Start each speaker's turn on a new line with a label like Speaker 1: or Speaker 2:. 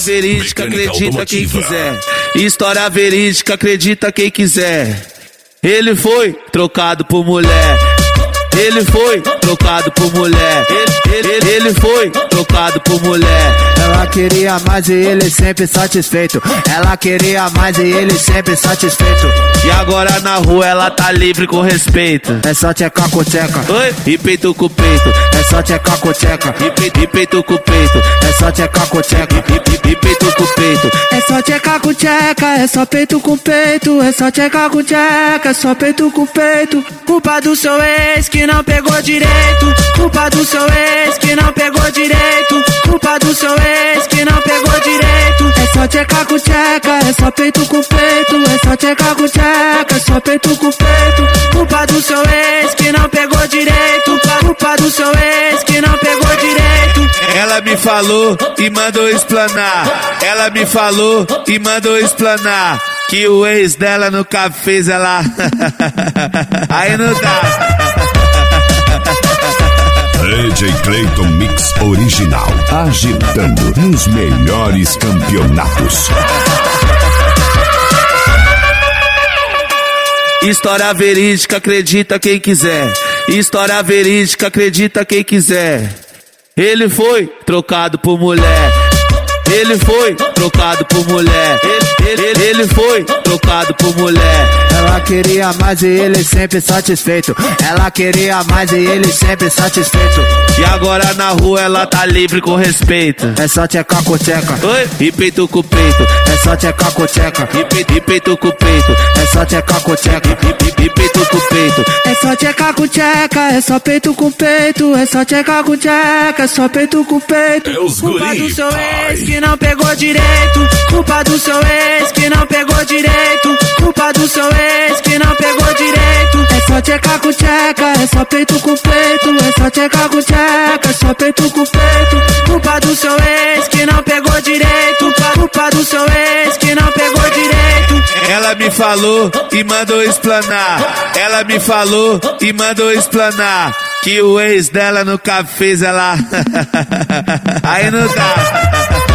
Speaker 1: verídica, acredita quem quiser. História verídica, acredita quem quiser. Ele foi trocado por mulher. Ele foi trocado por mulher. Ele foi trocado por mulher.
Speaker 2: Ela queria mais e ele sempre satisfeito. Ela queria mais e ele sempre satisfeito.
Speaker 1: E agora na rua ela tá livre com respeito.
Speaker 2: É só tchecar com tcheca.
Speaker 1: Oi? E peito com peito.
Speaker 2: É só tchecar com tcheca.
Speaker 1: E peito com peito.
Speaker 2: É só tchecar com tcheca.
Speaker 1: E peito com peito.
Speaker 2: É só tchecar com tcheca. É só peito com peito. É só tchecar com tcheca. É só peito com peito. Culpa do seu ex que não pegou direito. Culpa do seu ex que não pegou direito. Culpa do seu ex que não pegou direito. É só tchecar com tcheca. É só peito com peito. É só tchecar com tcheca. É só peito com peito. Culpa do seu ex que não pegou direito. Culpa do seu ex que não pegou direito.
Speaker 1: Ela me falou e mandou explanar. Ela me falou e mandou explanar que o ex dela nunca fez ela. Aí não dá.
Speaker 3: DJ Clayton Mix Original, agitando nos melhores campeonatos.
Speaker 1: História verídica, acredita quem quiser. História verídica, acredita quem quiser. Ele foi trocado por mulher. Ele foi trocado por mulher. Ele foi trocado por mulher.
Speaker 2: Ela queria mais e ele sempre satisfeito. Ela queria mais e ele sempre satisfeito.
Speaker 1: E agora na rua ela tá livre com respeito.
Speaker 2: É só tchecar com tcheca.
Speaker 1: Oi? E peito com peito.
Speaker 2: É só tchecar com tcheca.
Speaker 1: E peito com peito.
Speaker 2: É só tchecar com tcheca.
Speaker 1: E peito com peito.
Speaker 2: É só tchecar com tcheca. É só peito com peito. É só tchecar com tcheca. É só peito com peito. Culpa do seu ex que não pegou direito. Culpa do seu ex que não pegou direito. Culpa do seu ex que não pegou direito. É só tchecar com tcheca. É só peito com peito. É só tchecar com tcheca. É só peito com peito. Culpa do seu ex que não pegou direito. Culpa do seu ex que não pegou direito.
Speaker 1: Ela me falou e mandou explanar. Ela me falou e mandou explanar que o ex dela nunca fez ela. Aí não dá.